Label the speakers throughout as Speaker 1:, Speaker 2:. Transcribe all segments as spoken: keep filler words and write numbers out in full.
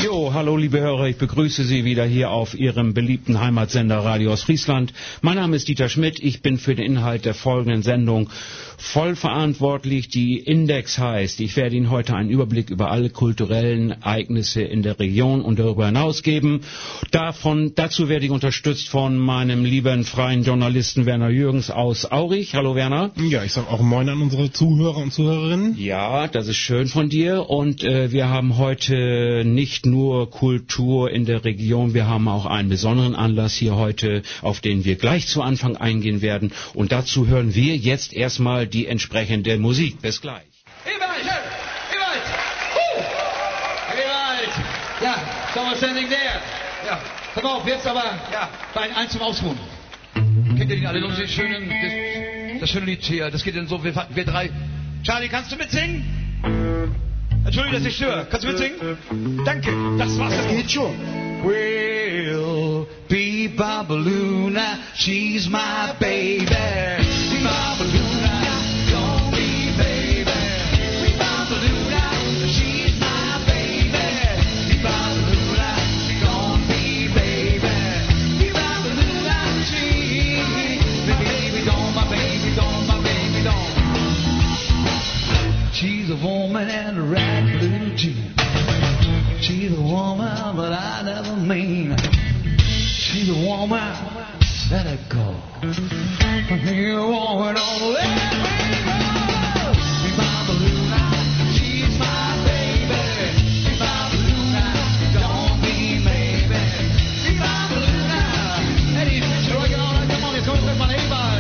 Speaker 1: Jo, hallo liebe Hörer, ich begrüße Sie wieder hier auf Ihrem beliebten Heimatsender Radio Ostfriesland. Mein Name ist Dieter Schmidt, ich bin für den Inhalt der folgenden Sendung voll verantwortlich, die Index heißt. Ich werde Ihnen heute einen Überblick über alle kulturellen Ereignisse in der Region und darüber hinaus geben. Davon, dazu werde ich unterstützt von meinem lieben freien Journalisten Werner Jürgens aus Aurich. Hallo Werner.
Speaker 2: Ja, ich sage auch Moin an unsere Zuhörer und Zuhörerinnen.
Speaker 1: Ja, das ist schön von dir und äh, wir haben heute nicht nur Kultur in der Region, wir haben auch einen besonderen Anlass hier heute, auf den wir gleich zu Anfang eingehen werden. Und dazu hören wir jetzt erstmal die entsprechende Musik. Bis gleich.
Speaker 3: Ewald! Ewald! Uh! Ewald! Ja, someone standing there. Ja, pass auf, jetzt aber ja, Bein eins zum Ausruhen. Kennt ihr den alle? Das schöne, das, das schöne Lied hier, das geht in so, wir, wir drei. Charlie, kannst du mitsingen? Entschuldigung, dass ich störe. Kannst du mitsingen? Danke, das war's. Das geht schon. Will be Babaluna, she's my baby. Babaluna, don't be baby. Babaluna, she's my baby. Babaluna, don't be baby. Babaluna, she, baby, don't my baby, don't my baby, don't. She's a woman in a red blue jean. She's a woman, but I never mean. She's a woman, let her go. She's a woman, oh, let her go. Babaluna, she's my baby. Babaluna, don't be maybe. Babaluna, Eddie, Troy, come on, come on, jetzt kommt mal Ewald.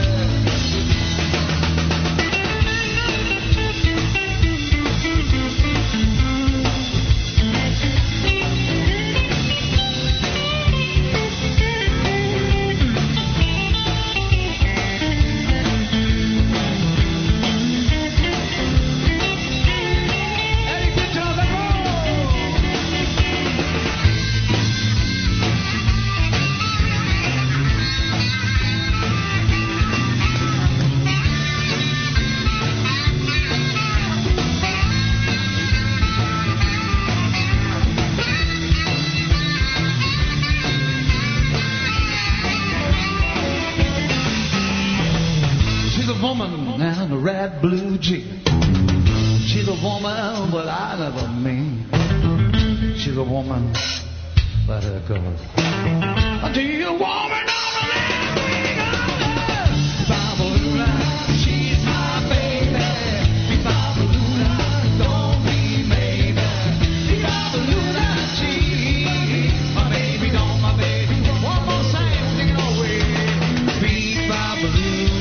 Speaker 3: And a red blue jean. She's a woman, but I never mean. She's a woman, let her go. Do you woman on the red blue jean? Babaluna, she's my baby. Babaluna, don't be maybe. Babaluna, she's my baby, don't my baby. One more time, sing it away. Be Babaluna.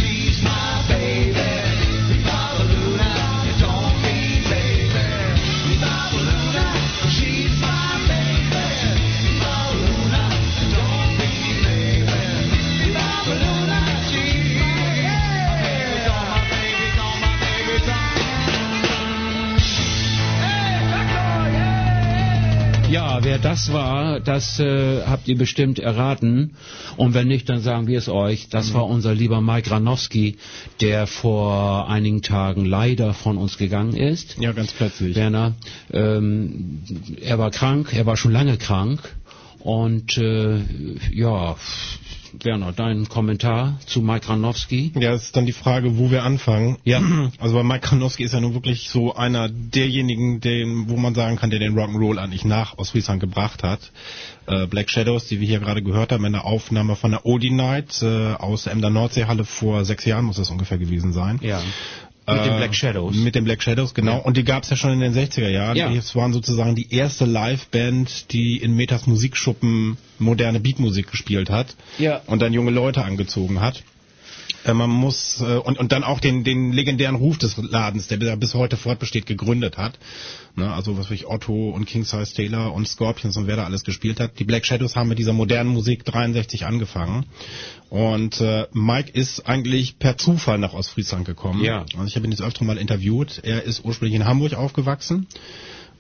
Speaker 1: Ja, wer das war, das äh, habt ihr bestimmt erraten. Und wenn nicht, dann sagen wir es euch. Das mhm. war unser lieber Mike Ranowski, der vor einigen Tagen leider von uns gegangen ist.
Speaker 2: Ja, ganz plötzlich.
Speaker 1: Werner, ähm, er war krank, er war schon lange krank. Und äh, ja, Werner, dein Kommentar zu Mike Ranowski?
Speaker 2: Ja, es ist dann die Frage, wo wir anfangen.
Speaker 1: Ja.
Speaker 2: Also bei Mike Ranowski ist er nun wirklich so einer derjenigen, den, wo man sagen kann, der den Rock'n'Roll eigentlich nach Ostfriesland gebracht hat. Äh, Black Shadows, die wir hier gerade gehört haben, in der Aufnahme von der Oldie Night äh, aus der Emder Nordseehalle vor sechs Jahren muss das ungefähr gewesen sein.
Speaker 1: Ja. Mit den Black Shadows.
Speaker 2: Mit den Black Shadows, genau. Ja. Und die gab es ja schon in den sechziger Jahren.
Speaker 1: Ja.
Speaker 2: Es waren sozusagen die erste Liveband, die in Metas Musikschuppen moderne Beatmusik gespielt hat.
Speaker 1: Ja.
Speaker 2: Und dann junge Leute angezogen hat. Äh, man muss äh, und und dann auch den den legendären Ruf des Ladens, der bis heute fortbesteht, gegründet hat. Ne, also was weiß ich, Otto und King Size Taylor und Scorpions und wer da alles gespielt hat. Die Black Shadows haben mit dieser modernen Musik dreiundsechzig angefangen. Und äh, Mike ist eigentlich per Zufall nach Ostfriesland gekommen.
Speaker 1: Ja.
Speaker 2: Also ich habe ihn jetzt öfter mal interviewt. Er ist ursprünglich in Hamburg aufgewachsen.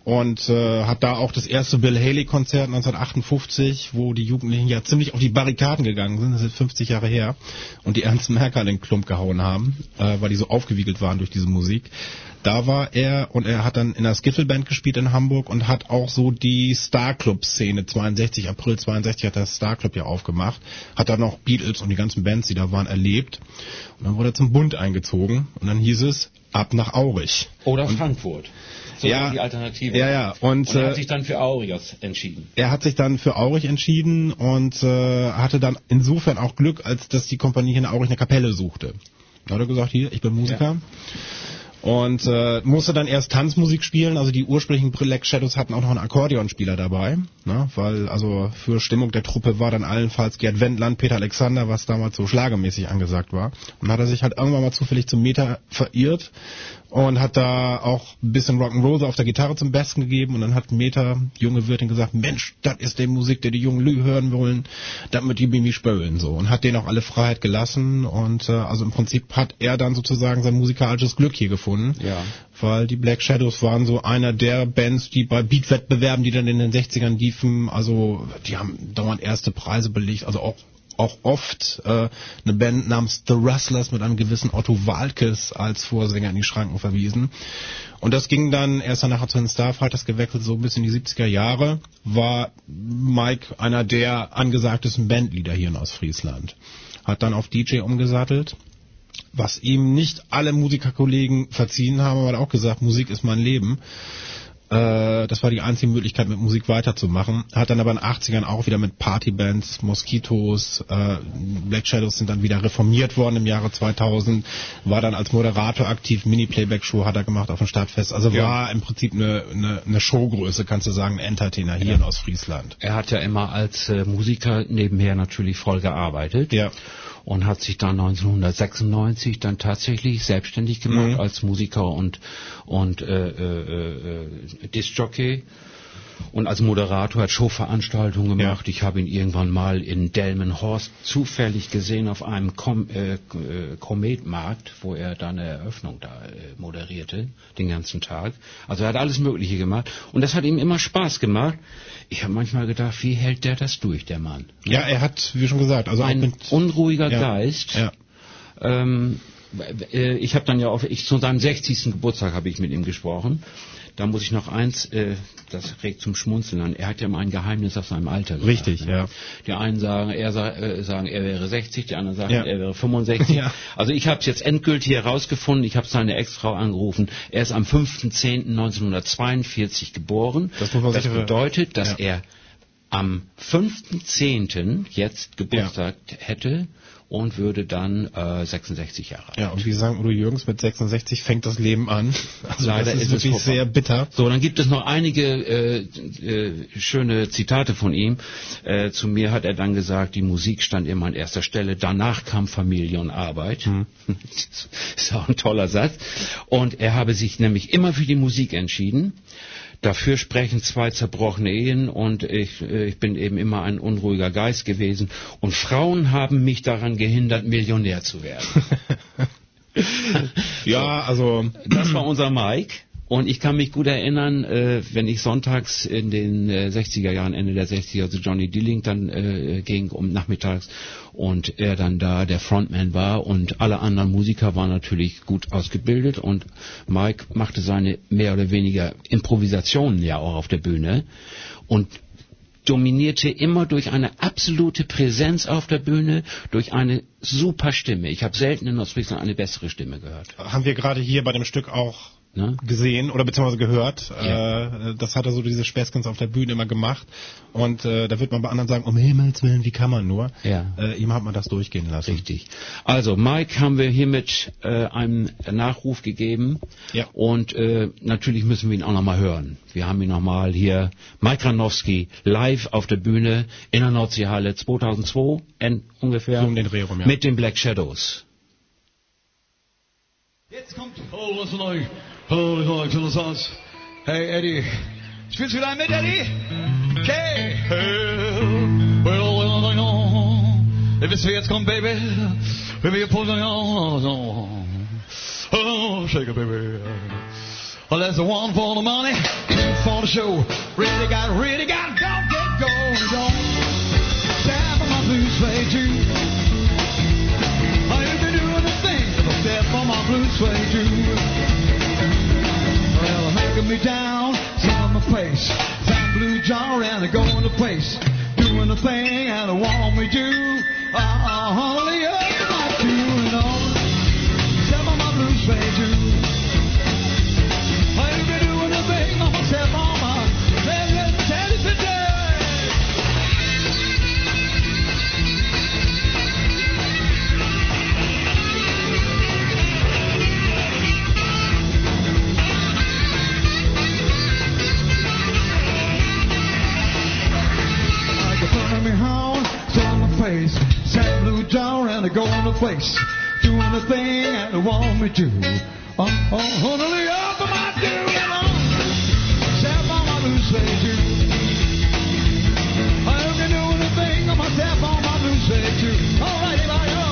Speaker 2: und äh, hat da auch das erste Bill Haley-Konzert neunzehnhundertachtundfünfzig, wo die Jugendlichen ja ziemlich auf die Barrikaden gegangen sind, das ist fünfzig Jahre her, und die Ernst Merker den Klump gehauen haben, äh, weil die so aufgewiegelt waren durch diese Musik. Da war er, und er hat dann in der Skiffle-Band gespielt in Hamburg und hat auch so die Star-Club-Szene, zweiundsechzig, April zweiundsechzig hat der Star-Club ja aufgemacht, hat dann noch Beatles und die ganzen Bands, die da waren, erlebt. Und dann wurde er zum Bund eingezogen und dann hieß es, ab nach Aurich.
Speaker 1: Oder
Speaker 2: und,
Speaker 1: Frankfurt. So
Speaker 2: ja,
Speaker 1: die Alternative.
Speaker 2: Ja, ja. Und,
Speaker 1: und er
Speaker 2: äh,
Speaker 1: hat sich dann für Aurich entschieden.
Speaker 2: Er hat sich dann für Aurich entschieden und äh, hatte dann insofern auch Glück, als dass die Kompanie in Aurich eine Kapelle suchte. Da hat er gesagt, hier, ich bin Musiker. Ja. Und äh, musste dann erst Tanzmusik spielen, also die ursprünglichen Black Shadows hatten auch noch einen Akkordeonspieler dabei, ne? Weil also für Stimmung der Truppe war dann allenfalls Gerd Wendland, Peter Alexander, was damals so schlagermäßig angesagt war. Und dann hat er sich halt irgendwann mal zufällig zum Meter verirrt und hat da auch ein bisschen Rock'n'Roll auf der Gitarre zum Besten gegeben und dann hat Meter, junge Wirtin, gesagt, Mensch, das ist die Musik, die die jungen Lü hören wollen, damit die Mimi spölen, so. Und hat denen auch alle Freiheit gelassen und äh, also im Prinzip hat er dann sozusagen sein musikalisches Glück hier gefunden,
Speaker 1: ja.
Speaker 2: Weil die Black Shadows waren so einer der Bands, die bei Beat-Wettbewerben, die dann in den sechzigern liefen, also die haben dauernd erste Preise belegt, also auch auch oft äh, eine Band namens The Rustlers mit einem gewissen Otto Waalkes als Vorsänger in die Schranken verwiesen. Und das ging dann, erst dann nachher zu den Starfighters gewechselt, so bis in die siebziger Jahre, war Mike einer der angesagtesten Bandleader hier in Ostfriesland. Hat dann auf D J umgesattelt, was ihm nicht alle Musikerkollegen verziehen haben, aber hat auch gesagt, Musik ist mein Leben. Das war die einzige Möglichkeit, mit Musik weiterzumachen. Hat dann aber in den achtzigern auch wieder mit Partybands, Moskitos, äh, Black Shadows sind dann wieder reformiert worden im Jahre zweitausend, war dann als Moderator aktiv, Mini-Playback-Show hat er gemacht auf dem Stadtfest. Also ja. War im Prinzip eine, eine, eine Showgröße, kannst du sagen, ein Entertainer hier ja. in Ostfriesland.
Speaker 1: Er hat ja immer als äh, Musiker nebenher natürlich voll gearbeitet.
Speaker 2: Ja.
Speaker 1: Und hat sich dann neunzehnhundertsechsundneunzig dann tatsächlich selbstständig gemacht mhm. als Musiker und und äh, äh, äh, Discjockey und als Moderator, hat Showveranstaltungen gemacht. Ja. Ich habe ihn irgendwann mal in Delmenhorst zufällig gesehen auf einem Kom äh, Kometmarkt, wo er dann eine Eröffnung da äh, moderierte, den ganzen Tag. Also er hat alles Mögliche gemacht und das hat ihm immer Spaß gemacht. Ich habe manchmal gedacht, wie hält der das durch, der Mann?
Speaker 2: Ja, er hat, wie schon gesagt, also
Speaker 1: ein
Speaker 2: auch mit
Speaker 1: unruhiger
Speaker 2: ja.
Speaker 1: Geist.
Speaker 2: Ja.
Speaker 1: Ähm, ich habe dann ja auf, ich, zu seinem sechzigsten Geburtstag habe ich mit ihm gesprochen. Da muss ich noch eins, äh, das regt zum Schmunzeln an. Er hat ja mal ein Geheimnis auf seinem Alter gesagt.
Speaker 2: Richtig,
Speaker 1: ne?
Speaker 2: ja.
Speaker 1: Die einen sagen, er sa äh, sagen, er wäre sechzig, die anderen sagen,
Speaker 2: ja.
Speaker 1: er wäre fünfundsechzig.
Speaker 2: Ja.
Speaker 1: Also ich habe es jetzt endgültig herausgefunden. Ich habe seine Ex-Frau angerufen. Er ist am fünften zehnten neunzehnhundertzweiundvierzig geboren.
Speaker 2: Das, muss man
Speaker 1: das bedeutet, dass
Speaker 2: ja.
Speaker 1: er am fünften zehnten jetzt Geburtstag ja. hätte und würde dann äh, sechsundsechzig Jahre alt.
Speaker 2: Ja, und wie sagen Udo Jürgens, mit sechsundsechzig fängt das Leben an. Also
Speaker 1: Leider
Speaker 2: das ist,
Speaker 1: ist
Speaker 2: wirklich
Speaker 1: es
Speaker 2: sehr bitter.
Speaker 1: So, dann gibt es noch einige äh, äh, schöne Zitate von ihm. Äh, zu mir hat er dann gesagt, die Musik stand immer an erster Stelle, danach kam Familie und Arbeit. Hm. Das ist auch ein toller Satz. Und er habe sich nämlich immer für die Musik entschieden. Dafür sprechen zwei zerbrochene Ehen und ich, ich bin eben immer ein unruhiger Geist gewesen. Und Frauen haben mich daran gehindert, Millionär zu werden.
Speaker 2: Ja, also...
Speaker 1: Das war unser Mike. Und ich kann mich gut erinnern, äh, wenn ich sonntags in den äh, sechziger Jahren, Ende der sechziger, also Johnny Dilling dann äh, ging um nachmittags und er dann da der Frontman war und alle anderen Musiker waren natürlich gut ausgebildet und Mike machte seine mehr oder weniger Improvisationen ja auch auf der Bühne und dominierte immer durch eine absolute Präsenz auf der Bühne, durch eine super Stimme. Ich habe selten in Ostfriesland eine bessere Stimme gehört.
Speaker 2: Haben wir gerade hier bei dem Stück auch
Speaker 1: Ne?
Speaker 2: gesehen oder beziehungsweise gehört.
Speaker 1: Ja.
Speaker 2: Äh, das hat er so diese Späßchens auf der Bühne immer gemacht. Und äh, da wird man bei anderen sagen, um Himmels Willen, wie kann man nur?
Speaker 1: Ja.
Speaker 2: Äh, ihm hat man das durchgehen lassen.
Speaker 1: Richtig. Also Mike haben wir hiermit äh, einen Nachruf gegeben.
Speaker 2: Ja.
Speaker 1: Und äh, natürlich müssen wir ihn auch nochmal hören. Wir haben ihn nochmal hier, Mike Ranowski, live auf der Bühne in der Nordseehalle zweitausendzwei in, ungefähr.
Speaker 2: So um den Dreh rum, ja.
Speaker 1: Mit den Black Shadows.
Speaker 3: Jetzt kommt, oh, was von euch. Oh, ich euch das aus. Hey, Eddie. Spielst du wieder mit, Eddie? Okay. Hey, well, well, well, well. Ihr wisst, wie jetzt kommt, Baby. Wenn wir hier pulsen, oh, oh, shake it, baby. Well, that's the one for the money, for the show. Really got, really got, don't get going, don't step on my blues suede shoe. I used to doing the thing, if I step on my blues suede shoe. Well, making me down, some of my face. Time blue jar and I go in the place. Doing the thing and I want me to. Uh, honey, up my tune on. Step on my blues suede shoe. I used to doing the thing on myself on my teddy today. Me home, on my face, Saint blue jar and I go in the place, doing the thing and I want me to. Oh, oh, honey, up am I doing on? Step on my blue suede shoe. I hope you're doing the thing on myself on my blue suede shoe. All right, everybody, oh.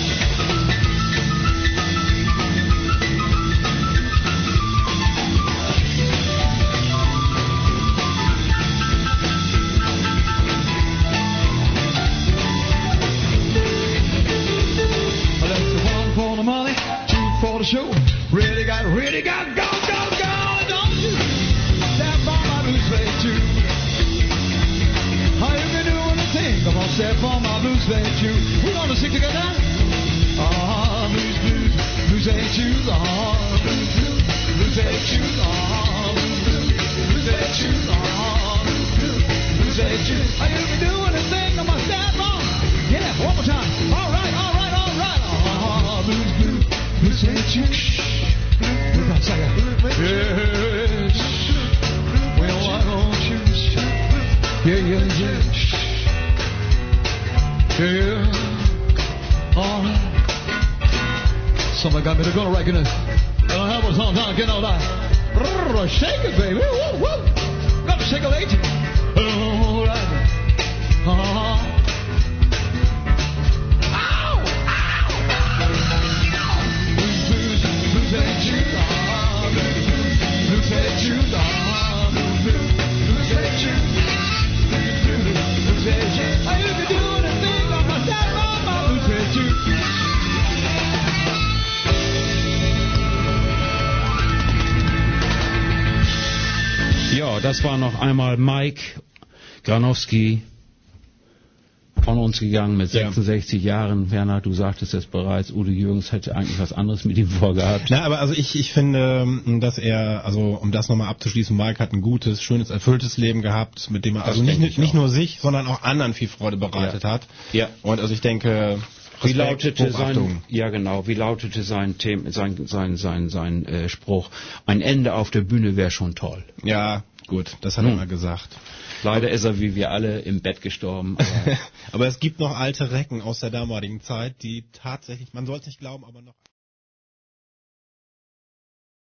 Speaker 3: For the money, two for the show. Really got, really got, go, go, go, don't you step on my blue suede shoe. How you been doing the thing? Come on, step on my blue suede shoe. We're gonna sing together. Ah, blues, blues, blue suede shoes. Ah, blues, blues, blue suede shoes. Ah, blues, blues, blue suede shoes. Ah, blues, blues, blue suede shoes. How you been doing the thing? Come on, step on. Yeah, one more time. All right, all right, all right. Ah, blues, blues, blue suede shoes. Look out, say it. Yes. Well, why don't you? Yeah, yeah, yeah. Yeah. All right. Somebody got me to go right in this. I don't have a song time getting all that. Shake it, baby. Woo, woo. Got to shake a lady. All right. Uh-huh.
Speaker 1: Ja, das war noch einmal Mike Granowski, von uns gegangen mit sechsundsechzig ja. Jahren. Werner, du sagtest es bereits, Udo Jürgens hätte eigentlich was anderes mit ihm vorgehabt.
Speaker 2: Na, aber also ich, ich finde, dass er, also um das nochmal abzuschließen, Mike hat ein gutes, schönes, erfülltes Leben gehabt, mit dem er das also nicht, nicht nur sich, sondern auch anderen viel Freude bereitet ja. hat.
Speaker 1: Ja.
Speaker 2: Und also ich denke,
Speaker 1: wie lautete sein, ja genau, wie lautete sein Thema, sein, sein, sein, sein äh, Spruch? Ein Ende auf der Bühne wäre schon toll.
Speaker 2: Ja, gut, das hat hm. er mal gesagt.
Speaker 1: Leider ist er wie wir alle im Bett gestorben. Aber,
Speaker 2: aber es gibt noch alte Recken aus der damaligen Zeit, die tatsächlich, man soll es nicht glauben, aber noch